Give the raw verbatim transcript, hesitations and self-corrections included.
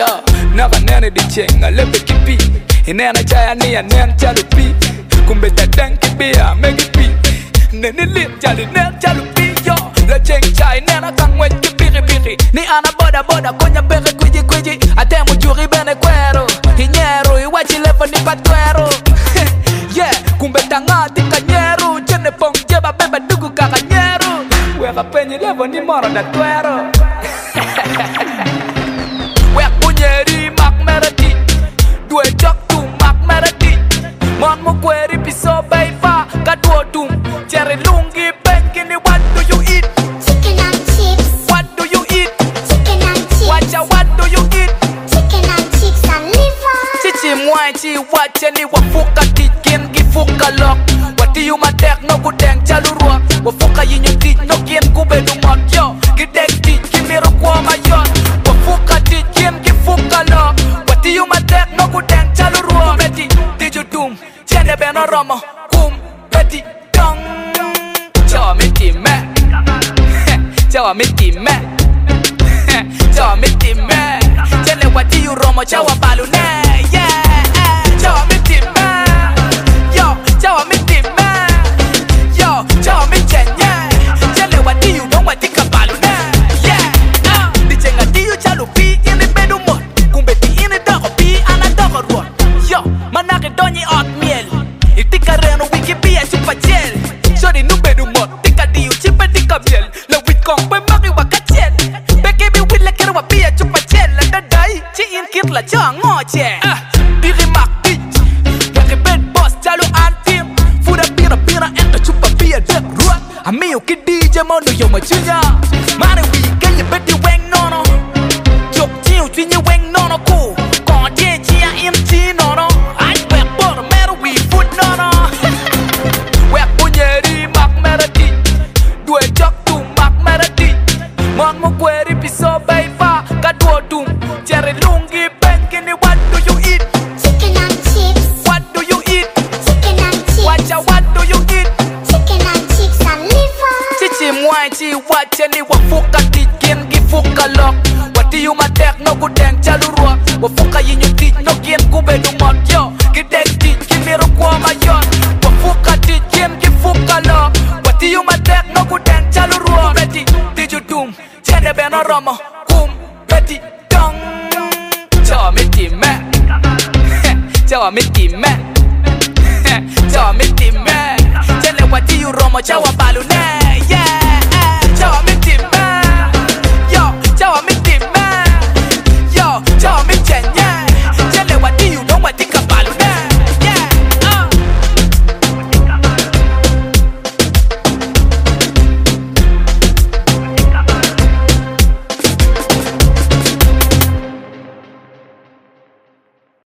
Yo, naga nene di chenga lepe kipi Inena chaya niya nen chalu pi Kumbe tadang kibia megi pi Nene lit chali nen chalu pi Yo, la cheng chay nena kangwen kibiri biri Ni ana boda boda konya bere kuji kuji Atemu juri bene kwero Hinyero iwachi levo ni patuero Yeah, kumbe tangati kanyero Chene pong jeba beba dugu kakanyero Weka penye levo ni moro da tuero Wek punyeri mak merati Due jok tu mak merati Mon mo kweri piso baifa Kaduo tum Cherry lungi bengini what do you eat? Chicken and chips. What do you eat? Chicken and chips. Wacha what do you eat? Chicken and chips and liver. Chichi mwanchi wache ni wafuka tikin gifuka lok Wati yu matek no kudeng chalurwa Wafuka yinyo tit no kien kube dumot yo Gidek tit kimiro kwa mayon Wafuka tikin gifuka lok Wati yu matek no kudeng chalurwa Beti tiju dum Chende beno romo Kum beti dong Chawa miti me Chawa miti me Chawa miti me Chende wati yu romo chawa balu ne Yeah Chawa miti me Yo Chawa miti me Yo Chawa miti nye Chende wati yu don wati kabalu ne Yeah Di chenga di yu chalu pi Ini bedu mod Kumbe ti ini doko pi Ana doko ruot Yo Manake donyi ot miel Itika reno wiki pia chupa gel Shori nu bedu mod Tika di yu chipe tika miel Le wit kong pe maki waka chel Beke mi wit le kere wa pia chupa gel La dadai Chi in kit la cha ngoche Diri mak bitch Yake bed boss jalo antim Fuda pira pira enta chupa pia dek ruat Amiyo ki D J mono yo machunya Mane wike ye beti weng nono Chok chiu chinye weng nono ku Kon tie chia im chi nono Ay wek boro mero we food nono Wek punyeri mak merati Due jok tu mak merati Mon mo kweri piso baifa Kaduo dum Cherry lungi bengini what do you eat? Chicken and chips. What do you eat? Chicken and chips. Wacha what do you eat? Chicken and chips and liver. Chichi mwanchi wache ni wafuka tikin gifuka lok Wati yu matek no kudeng chalurwa Wafuka yinyo tit no kien kube dumot yo Gidek tit kimiro kwa mayon Wafuka tikin gifuka lok Wati yu matek no kudeng chalurwa Beti tiju dum Chende beno romo Kum beti dong Chawa miti me Chawa miti me Chawa miti me Chende wati yu romo chawa balu ne